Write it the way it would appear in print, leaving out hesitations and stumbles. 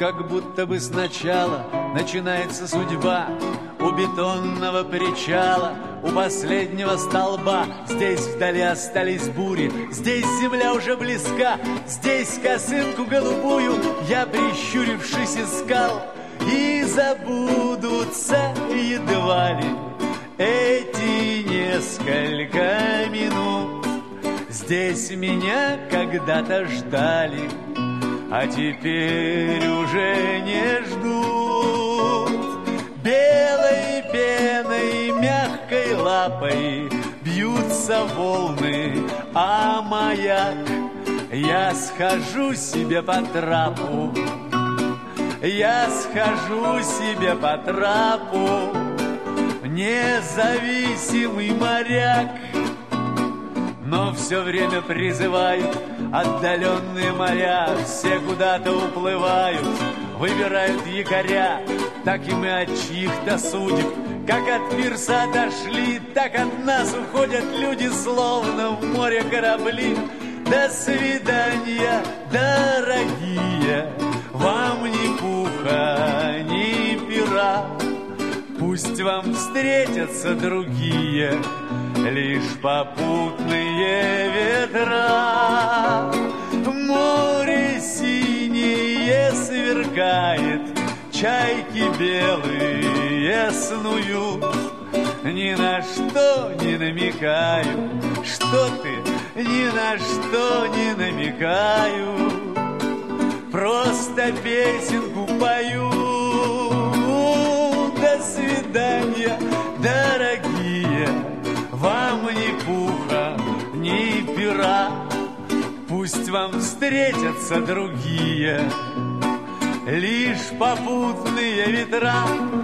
как будто бы сначала начинается судьба. У бетонного причала, у последнего столба. Здесь вдали остались бури, здесь земля уже близка. Здесь косынку голубую я, прищурившись, искал. И забудутся едва ли эти несколько минут. Здесь меня когда-то ждали, а теперь уже не ждут. Белой пеной, мягкой лапой бьются волны, а маяк. Я схожу себе по трапу, я схожу себе по трапу, независимый моряк. Но все время призывают отдаленные моря, все куда-то уплывают, выбирают якоря. Так и мы от чьих-то судеб, как от пирса отошли, так от нас уходят люди, словно в море корабли. До свидания, дорогие, вам ни пуха, ни пера. Пусть вам встретятся другие, лишь попутные ветра. Море синее сверкает, чайки белые снуют. Ни на что не намекаю, что ты, ни на что не намекаю, просто песенку пою. До свидания, дорогие, вам ни пуха, ни пера. Пусть вам встретятся другие, лишь попутные ветра.